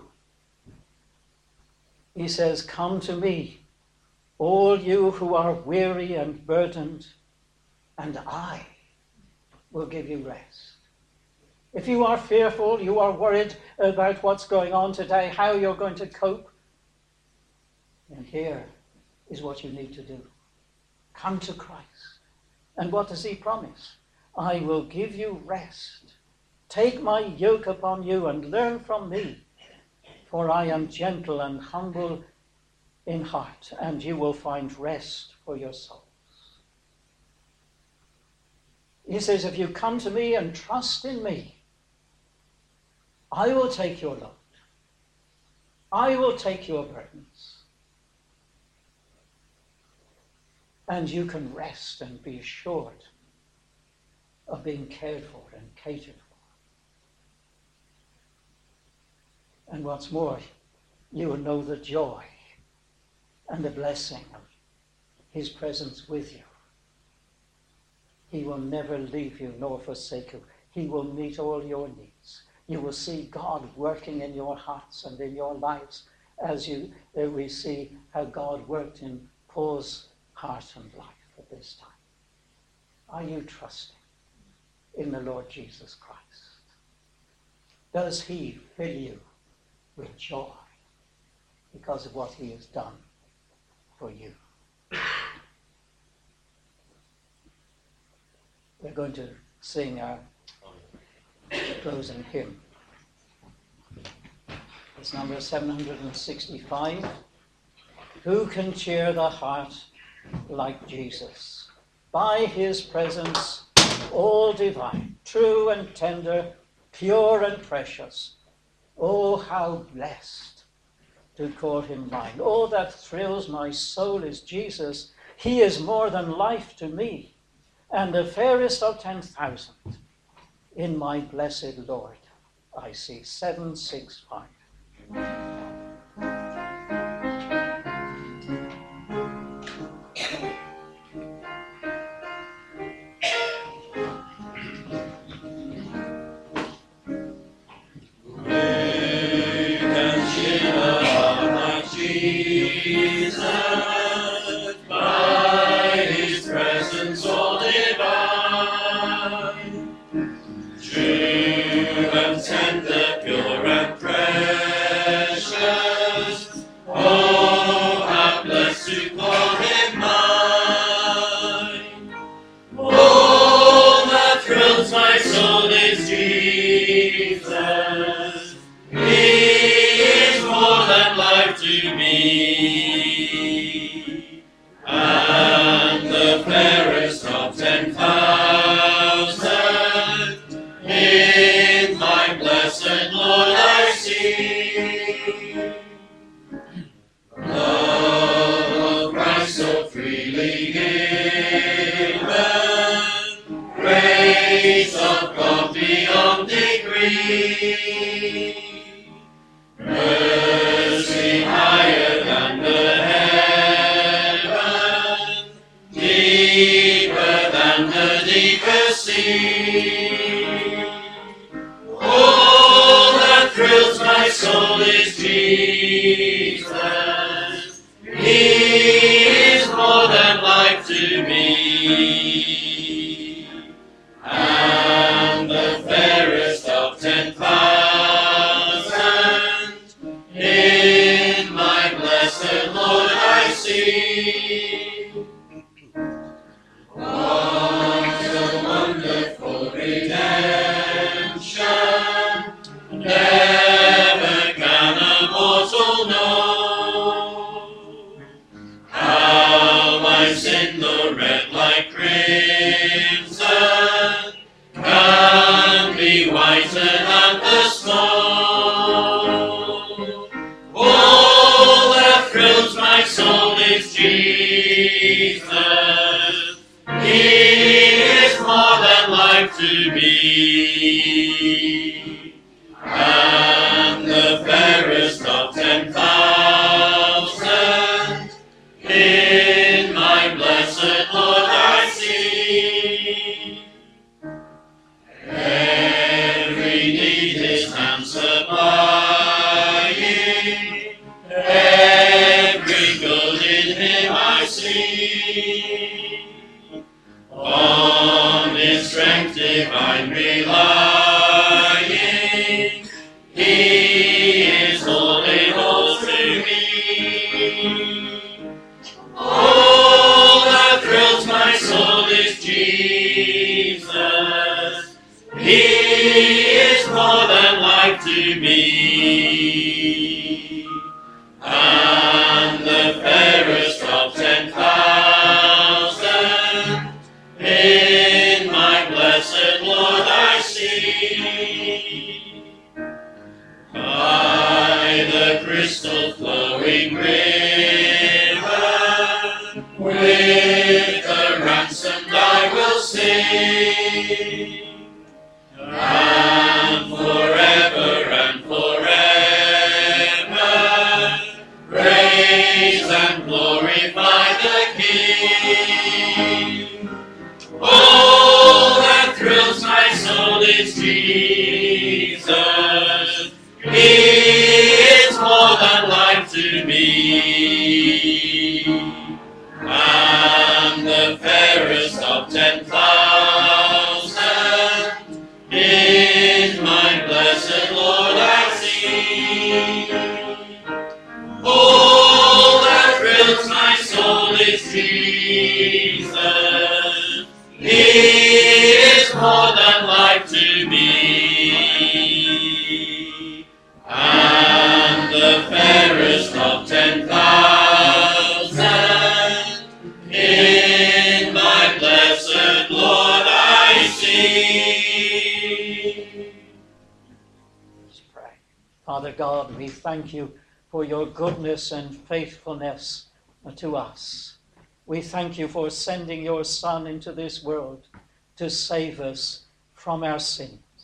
he says, "Come to me, all you who are weary and burdened, and I will give you rest." If you are fearful, you are worried about what's going on today, how you're going to cope, then here is what you need to do. Come to Christ. And what does he promise? "I will give you rest. Take my yoke upon you and learn from me, for I am gentle and humble in heart, and you will find rest for your souls." He says, if you come to me and trust in me, I will take your load. I will take your burdens. And you can rest and be assured of being cared for and catered for. And what's more, you will know the joy and the blessing of his presence with you. He will never leave you nor forsake you. He will meet all your needs. You will see God working in your hearts and in your lives, as you uh, we see how God worked in Paul's heart and life at this time. Are you trusting in the Lord Jesus Christ? Does he fill you with joy because of what he has done for you? We're going to sing our closing hymn. It's number seven hundred sixty-five. Who can cheer the heart like Jesus? By his presence all divine, true and tender, pure and precious. Oh, how blessed to call him mine. All that thrills my soul is Jesus. He is more than life to me, and the fairest of ten thousand in my blessed Lord. I see seven, six, five. Father God, we thank you for your goodness and faithfulness to us. We thank you for sending your Son into this world to save us from our sin.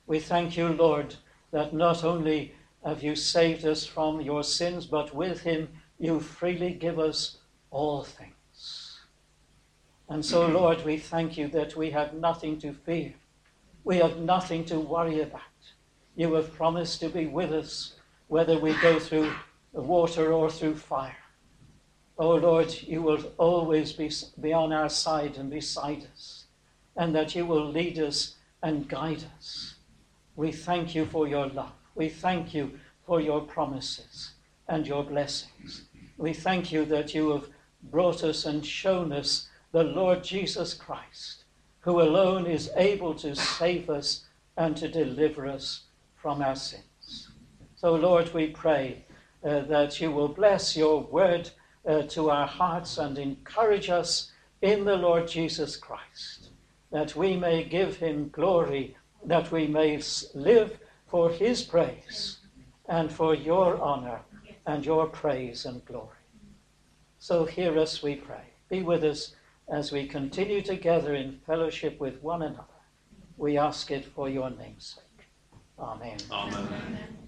We thank you, Lord, that not only have you saved us from your sins, but with him you freely give us all things. And so, Lord, we thank you that we have nothing to fear. We have nothing to worry about. You have promised to be with us, whether we go through water or through fire. Oh, Lord, you will always be, be on our side and beside us, and that you will lead us and guide us. We thank you for your love. We thank you for your promises and your blessings. We thank you that you have brought us and shown us the Lord Jesus Christ, who alone is able to save us and to deliver us from our sins. So, Lord, we pray uh, that you will bless your word uh, to our hearts and encourage us in the Lord Jesus Christ, that we may give him glory, that we may live for his praise and for your honor and your praise and glory. So hear us, we pray. Be with us as we continue together in fellowship with one another. We ask it for your name's sake. Amen. Amen.